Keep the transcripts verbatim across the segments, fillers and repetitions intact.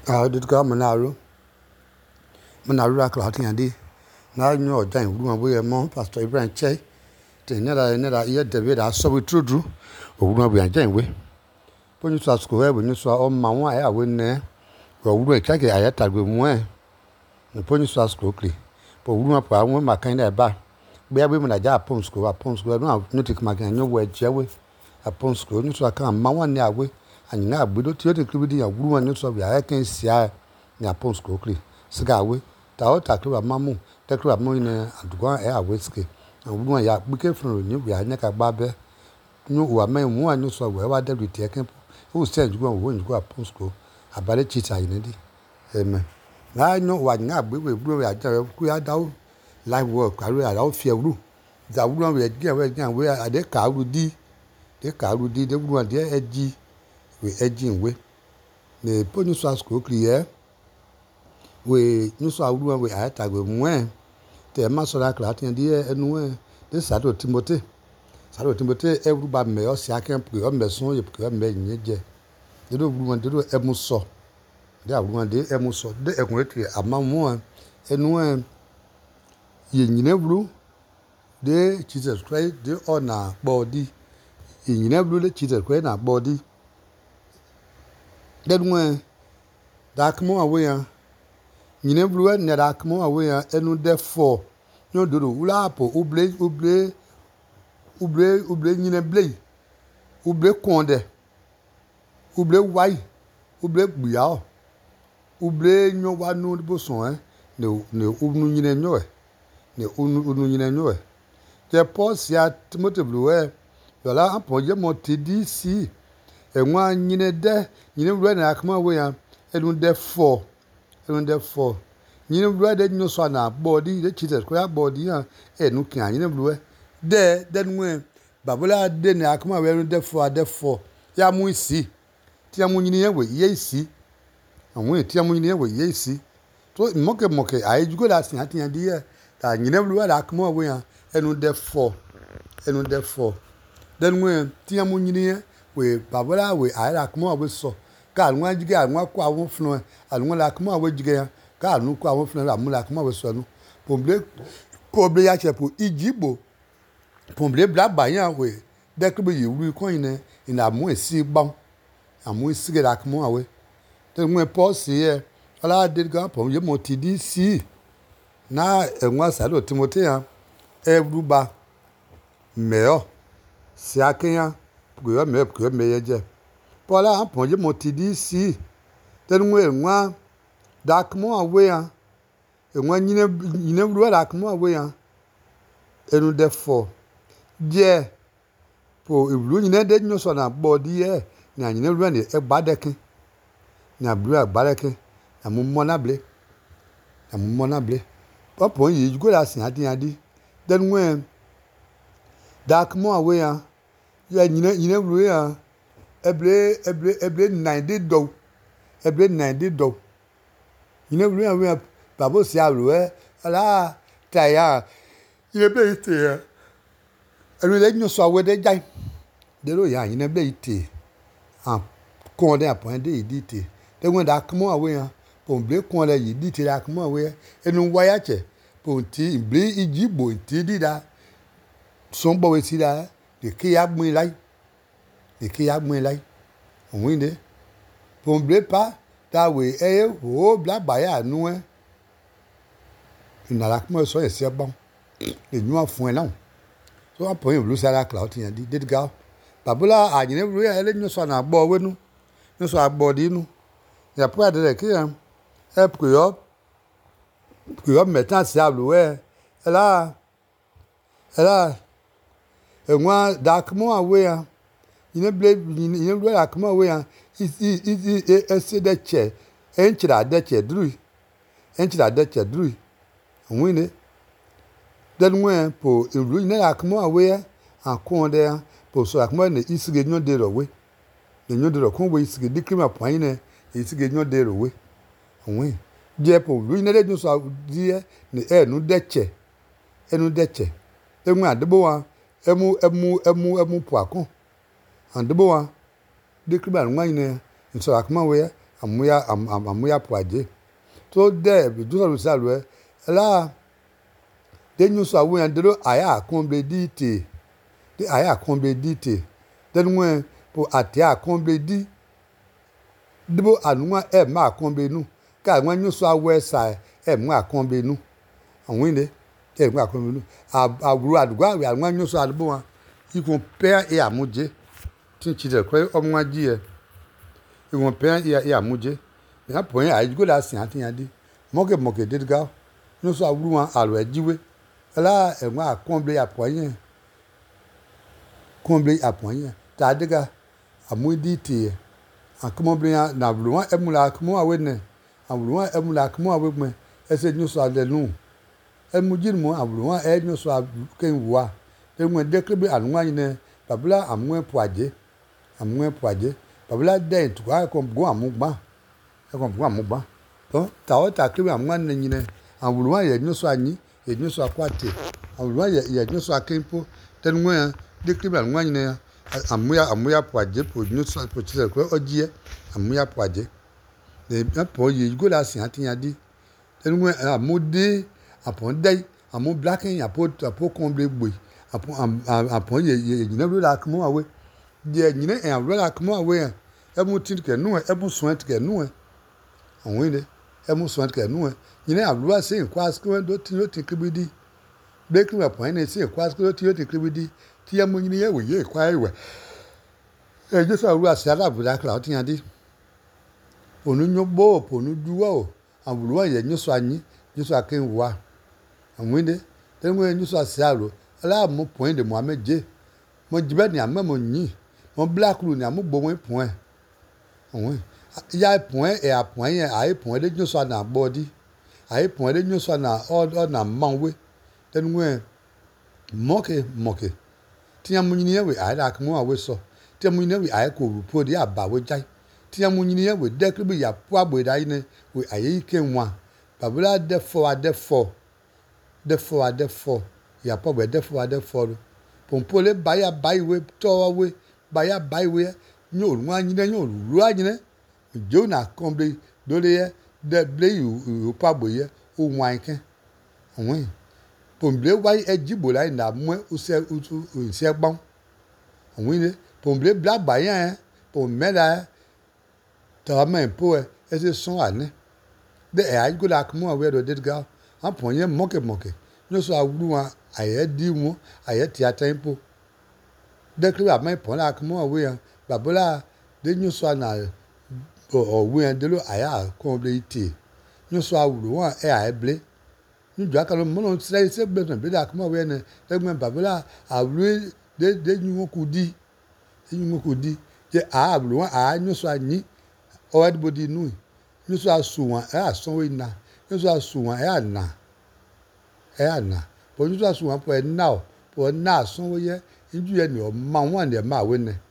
Ah, dit ka manaro. Manaro la clout yandi. Na nyo dan wu we mo Pastor Ibrahim Chey. Te nera nera ye David aso we true true. Owu we ajan we. Ponu so asko we ni so o ma won aya we ne. Owu we kake ayata gbe mu e. Ni ponu so asko kli. Po wu ma pa won ma kan da ba. Gbe ya we mu na ja pon sko pon sko no no tik ma kan nyo we je we. Apon sko ni so kan ma won ne awe. Anyina agbedo ti o te kribidi ya wu ni so bi aya kan sia ni apon sko kli. Siga we ta o ta klo mamu te klo mamu ni adugan e awe ske. Wu ya bike fun ni bi anya ka gba be. Nu wa me mu anyu so we wa da bi te kan. O se njugo wo njugo apon sko. Abale chita yin di. Amen. Na no wa nya agbe we bro ya ja ku ya dawo live work aru ya dawo fie wuru. Da wuru we je we jan we ade ka ru di. De ka ru di de wuru de eji we ejin we. Ne ponu so asko kli we nusu awuru we ayata gbe mu e te ma so la kla tin di enu e de sado Timothy sado Timothy evru ba me o si aken pu o me so ye pu me yin je de do wuru de do emu so de awuru de emu so de ekun eti amamu enu e ye nyine wuru de Jesus Christ de ona body ye nyine wuru de Jesus Christ na body de nu da kmo awe ya nyine bluwe ne da kmo awe ya enu de fo no dodo ula po uble uble uble uble nyine ble uble konde uble wai uble gbiya uble nyo wa nu bo son eh ne ne unu nyine nyo e ne unu unu nyine nyo e te Paul sia Timothy bluwe yola apo je mo td si enwa nyine de nyine bluwe ne da kmo awe ya enu de fo enu de fo nyine bluwe de nyo so na body de Jesus Christ body ya enu kan nyine bluwe de de nwe babula de ne akoma we enu de fo de fo ya mu isi ti amu nyine ye we ye isi anwe ti amu nyine ye we ye isi to moke moke ai jugo la sin ati yan di ye ta nyine bluwe da akoma we ya enu de fo enu de fo de nwe ti amu nyine ye we babula we ai da akoma we so ka anwa jige anwa kwa awon funu anwa la akoma we jige ya ka anu ko awon fun la mu la kuma we so nu pomble pomble ya chepo Igbo pomble bla ba yan we de kbe yi ru ko yin ina mu esi gbon amu esi ge la kuma we te mu Paul si ye ala de ga pom ye mo ti di si na enwa sado Timothy ya evruba meo si akenya go me go me ye je Paul a pom ye mo ti di si te mu enwa da kmo awe ya enwa nyine nyine bru da kmo awe ya enu de fo je po ibru nyine de nyo so na body e na nyine bru ne e gbadeke na bru agbadeke na mu mo na ble na mu mo na ble popo yi jugo la sin adi adi de nwe da kmo awe ya ya nyine nyine bru ya eble eble eble ninety do eble ninety do nyine blu ya babo si aru e ala ta ya ye be ite ya enu le nyo so awe de jai de ro ya nyine be ite ah kon de apon de idite de won da kmo awe ya pon ble kon le idite da kmo awe enu wa ya che pon ti ble Igbo ti di da son bo we si da de ki ya gbin lai de ki ya gbin lai ohun de pon ble pa ta we eye ho bla ba ya nu e inala kmo so ese bon e nu afun e na so apon yin blu sara cloud yan di de ga babula anyine blu ya ele nu so na gbo we nu nu so agbo di nu ya po ade ke yan e pro yo pro yo metan si ablu we ela ela enwa da kmo awe ya yine ble yine blu da kmo awe ya isi isi ese de che enchira de che dru enchira de che dru nwine de nwe po iru ne akmo awe akon de po so akmo ne isige nyo de ro we ne nyo de ro kon we isige dikrima pan ne isige nyo de ro we nwe je po ru ne de nyo so di ne enu de che enu de che enwe adebo wa emu emu emu emu po akon andebo wa dikrima nwa ne nso akmo we amuya am am amuya poaje to de bi du so salwe la de nyu so awu yan de lo aya kombe dite de aya kombe dite de nwe po ate a kombe di dibo anwa e ma kombe nu ka nwa nyu so awe sa e mu akombe nu awin de e mu akombe nu aburu adugwa we anwa nyu so adbo wa ikun pe e amuje tin chi de ko omo aji e ikun pe e amuje na point a go la sin ati yan di moke moke de ga nyu so aburu wa alo ejiwe la e nwa akombe apoyen kombe apoyen ta de ga amudi ti akmo bria na bluwa emula akmo awene abluwa emula akmo awegme ese nyoso adenu emujin mo abluwa e nyoso ken wa enwe dekrebe anwa yine babla amwe poaje amwe poaje babla de tu ka ko go amugba e ko go amugba to ta o ta krebe amwa ne yine abluwa ye nyoso anyi ye nyoso akwate abluwa ye ye nyoso akempo tenwe dekrebe anwa yine amuya amuya poaje po nyoso po chire ko ojie amuya poaje de po ye go la sin ati yan di enwe amude apon dai amu blacking apo apo komble gbe apon apon ye ye nyina lo la kmo awe de nyina en lo la kmo awe e mu tin ke nu e bu so ke nu e awin de e mu so ke nu e nyina ablu ase kwa asko do tin lo tin kibidi breaking apon ne se kwa asko do tin lo tin kibidi ti ya mu nyina ye we ye kwa ewe e je so ablu ase ala bula kla tin yan di onu nyobo ponu duwa o ablu ye nyoso anyi nyoso aken wa awin de tenwe nyoso ase alo ala mo point de mo ameje mo jibe ni amemo nyi mo black lu ni amugbo mo point awin ya point e a point yen ai point de nyoso na body ai point de nyoso na o na manwe tenwe moke moke ti amunyi ye we ai dak mo awe so ti amunyi ye we ai ko rupo de abawe jai ti amunyi ye we de kribi ya po agbo dai ne we ai ke nwa babula de fo de fo de fo de fo ya po be de fo de fo pompole baya baiwe to we baya baiwe nyo nwa anyi ne nyo ru anyi ne jona kombe dole ye de ble yu po agbo ye o wan ken awin pomble wai ejibo lai na mwe use utu nse gbon awin ne pomble bla bayan po mela ta men po e se son ane de e ai go la kmo awe do dit ga apon ye moke moke no so awuru wa aye di won aye ti atempo de kri amen pon la kmo awe yan babola de nyu so na o we en de lo aya ko ble iti nyu so awuru wa e aye ble nyu jo aka lo mo no se se ble no ble la kmo awe ne de gmen babola awuru de de nyu won ku di nyu won ku di je a awuru wa a nyu so anyi o everybody nu nyu so asuwon e asan we na nyu so asuwon e ana e ana bo nyu so asuwon po e na o po na asan we ye nju ye ni o ma won de ma we ne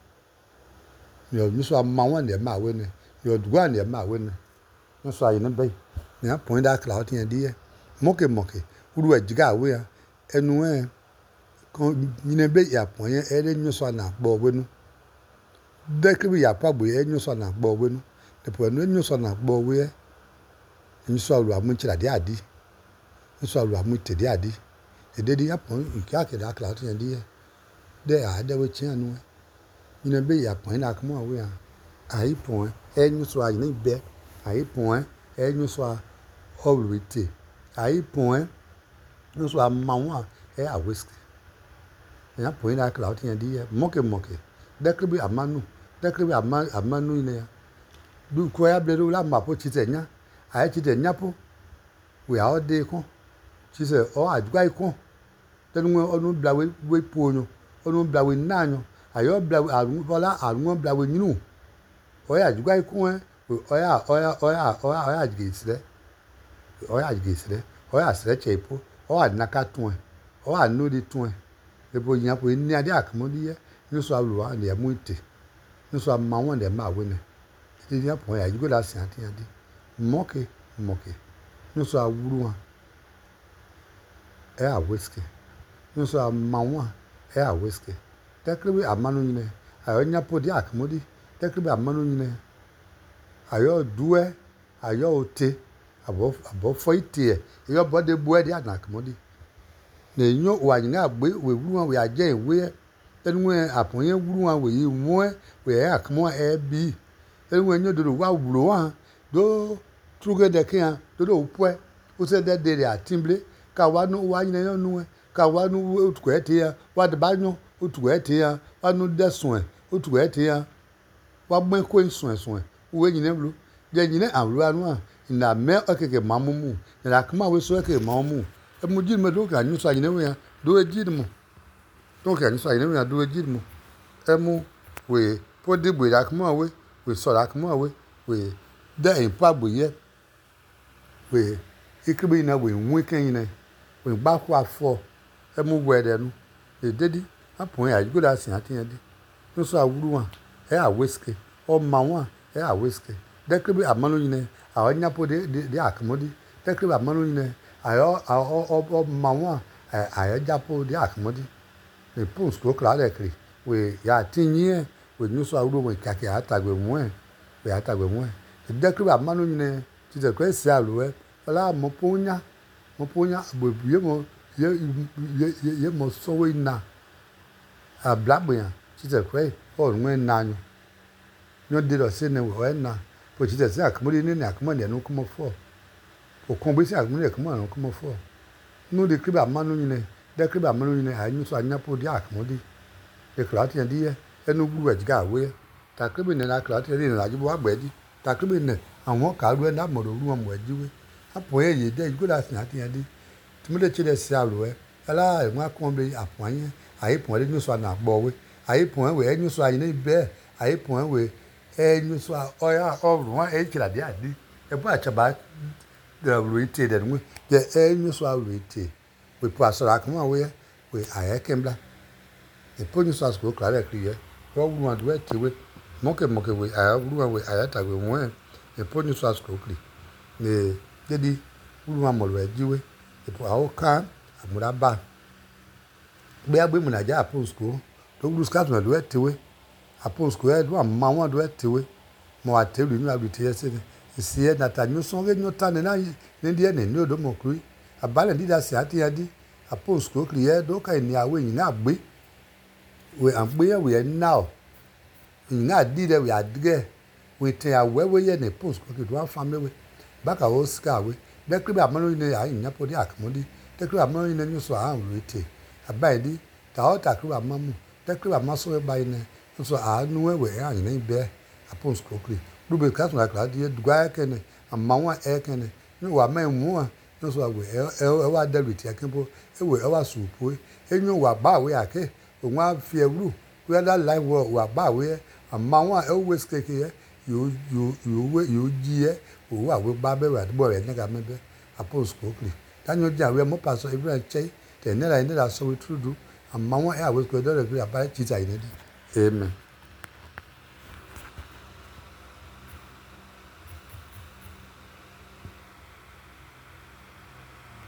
ni o nyu so ma won de ma we ne ni o dugwa de ma we ne nyu so ayi ne be ni a point da cloud tin di ye moke moke uru ejiga we ya enu e ko ni ne be ya point ye e le nyu so na gbo we nu de kribi ya pa gbo ye nyu so na gbo we nu de po nu nyu so na gbo we ye nyu so lu amu chira de adi nyu so lu amu te de adi e de di ya point nke akeda akla tin di ye de a de we chin anu ni ne be ya point na kmo awe ya ai point e nyu so ayi ne be ai point e nyu so already ai point nyu so ma won e a whiskey ya point na akla tin di ye moke moke de kribi amanu de kribi amanu ne ya du ko ya ble la ma po chite nya ai chite nya po we a de kon chise o ajugba ikon tenu onu blawe we po nyo onu blawe na nyo ayo blawe arun bola arun blawe nyinu o ya ajugba ikon e o ya o ya o ya o ya o ya gisre o ya gisre o ya sre chepo o anaka tun e o anu di tun e ebo yan po ni ade akmo di ye ni so aluwa ni e mu ite ni so ma won de ma we ne ti ya po ya jugo la sin ati ade moke moke ni so awuru wa e a whiskey ni so ma won e a whiskey tekribi amanu nyine ayo nya po di akmo di tekribi amanu nyine ayo due ayo ote abo abo fo ite e yo bode bu e di anakomodi na enyo wa nyina agbe we wuru we aje ewe enu apon ye wuru wa we yi mu e we akmo e bi enu enyo do wa wuru wa do truge de kian do do pwe o se de de atimble ka wa nu wa nyina yo nu ka wa nu otu ete ya wa de ba nyo otu ete ya wa nu de sun otu ete ya wa gbe ko sun sun we nyina blu je nyina awru anu a na me okeke mamumu na akma we so okeke mamumu e mu ji me do ka nyu so nyina we ya do e ji mu do ka nyu so nyina we ya do e ji mu e mu we podi gbe akma we we so akma we we de impa gbe ye we ikribi na we nwe kan nyina we gba ko afo e mu we de nu e dedi apon ya go da sin atiyan di no so awuru wa e a whiskey o ma wa e a whiskey de kribi amanu nyina a nya po de de akmodi de kribi amanu nyina ayo o o ma wa ayo japo de akmodi e pons ko kla de kri we ya tinye we nu so awuru we kake atagbe mu e we atagbe mu e de kribi amanu nyina ti de ko esi alu e la mo ponya mo ponya agbebuye mo ye ye ye mo so we na a blabia ti te kwe o nwe na nyu nyo de lo se ne we na po ti te se akmodi ni na akmodi nu ko mo fo o kon bi se akmodi ko mo nu ko mo fo nu de kriba manu ni ne de kriba manu ni ne a nyu so anya po di akmodi e kla ti ndi ye enu gbu e jiga we ta kribi ne na kla ti ni na jibo agbe di ta kribi ne awon ka ru e na mo ru mo ejiwe apo ye ye de go da sin ati ndi ti mo de che de se alu e ala e mo akon be apon yen ayi pon le nyu so na gbo we ayi pon we enyu so ayi ni be ayi pon we enyu so oya oru wa e kila de adi e bu achaba de ruite de nwe de enyu so ruite we po asara kan we we aye kembla e po nyu so asko kla re kriye wo wu ma do eti we moke moke we aya wu we aya ta we mo e po nyu so asko kli ne dedi wu ma mo we jiwe e po awo kan amura ba gbe agbe mu na ja aponsko to gru skat na do etewe aponsko e do ma won do etewe mo atelu ni abi ti ese ni si e na ta nyu so ge nyu ta ne na ni die ne ni odo mo kru abale ndi da si ati adi aponsko kri e do ka ni awe yin na gbe we an gbe ye we now yin na di de we adige we te awe we ye ne ponsko ki do afame we baka o ska we de kri ba manu ni ayin nya po di akmodi de kri ba manu ni nyu so a ruite abaidi ta o ta kru amamu te kru amaso e bai ne so anu e we an ni be apons kokri rube ka so la die dugwa kene amawa e kene ni wa ma mu a no so we e wa david akinbo e we e wa supo enyu wa ba we ake onwa fi ewru we da live wa ba we amawa e we skeke ye yo yo yo we yo ji e o wa we ba be wa bo re ni ga mebe apons kokri tanyo ja we mo paso every chei te ne la ne la so we trudu amma won e awe ko do re bi aba chi ta ine di amen.